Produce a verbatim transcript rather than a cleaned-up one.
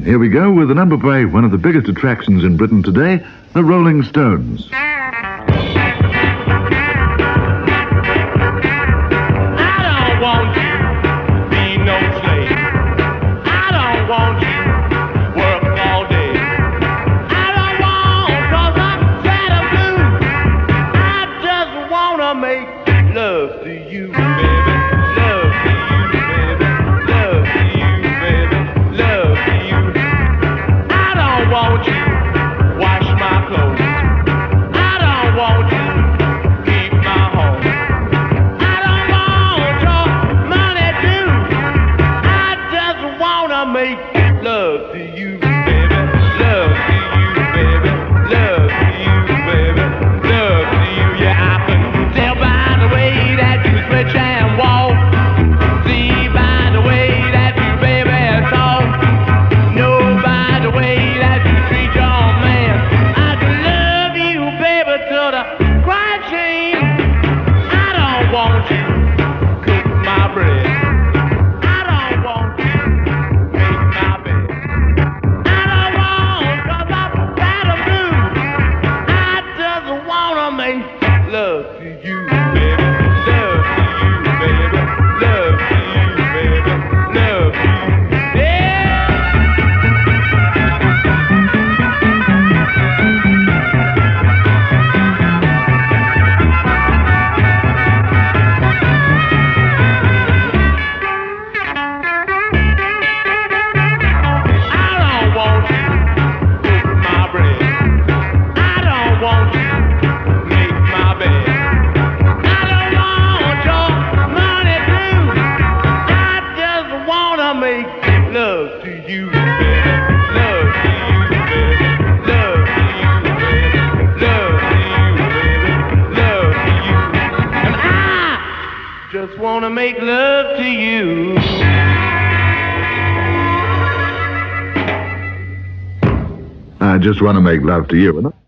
Here we go with a number by one of the biggest attractions in Britain today, the Rolling Stones. Make love to you, baby. Love to you, baby. Love to you, baby. Love to you. I don't want you wash my clothes. I don't want you keep my home. I don't want your money too. I just wanna make love to you, baby. Love to you, baby. Love to you, baby. Love to you, yeah. I can tell by the way that you stretch and walk. See by the way that you baby talk. Know by the way that you treat your man. I can love you, baby, to the crying shame. I don't want you cook my bread. I don't want you make my bed. I don't want, cause I'm tired of blue. I just wanna make love to you, baby. Love to you, baby. Love to you, baby. Love to you. Yeah. I don't want you cook my bread. I don't want you make my bed. I don't want your money too. I just wanna make love to you, baby. Love to you, baby. Love to you, baby. Love to you, baby. Love to you. And I just wanna make love to you. I just want to make love to you.